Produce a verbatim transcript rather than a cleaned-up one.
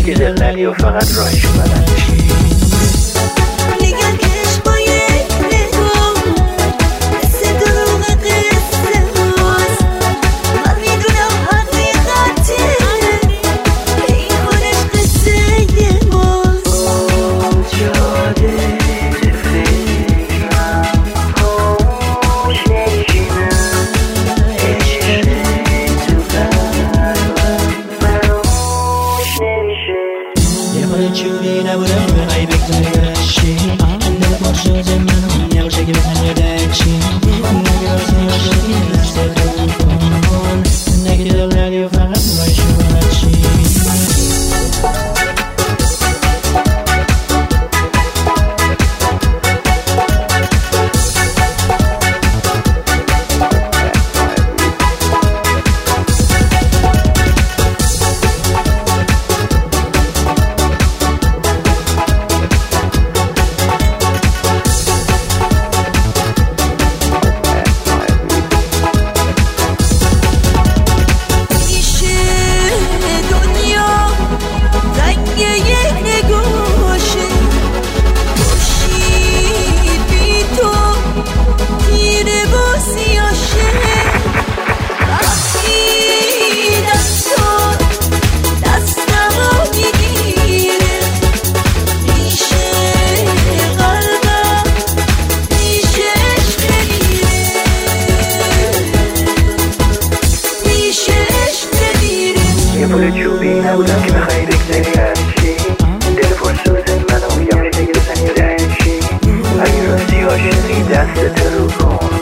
که دل نری و فقط راهش اومدن بشی. چوبی نبودم بخوای بگذاری برشی دل پر شده منو نباشه که بزن یا درچی نگه راستی ها شدی دست تو کن نگه دل ندی و فقط باید شما چی پول چوبی نبودم که بخوایی بگذاری هرچی دل پر سوز منو یا میشه که بزنی درچی اگه راستی عاشقی دستت رو کن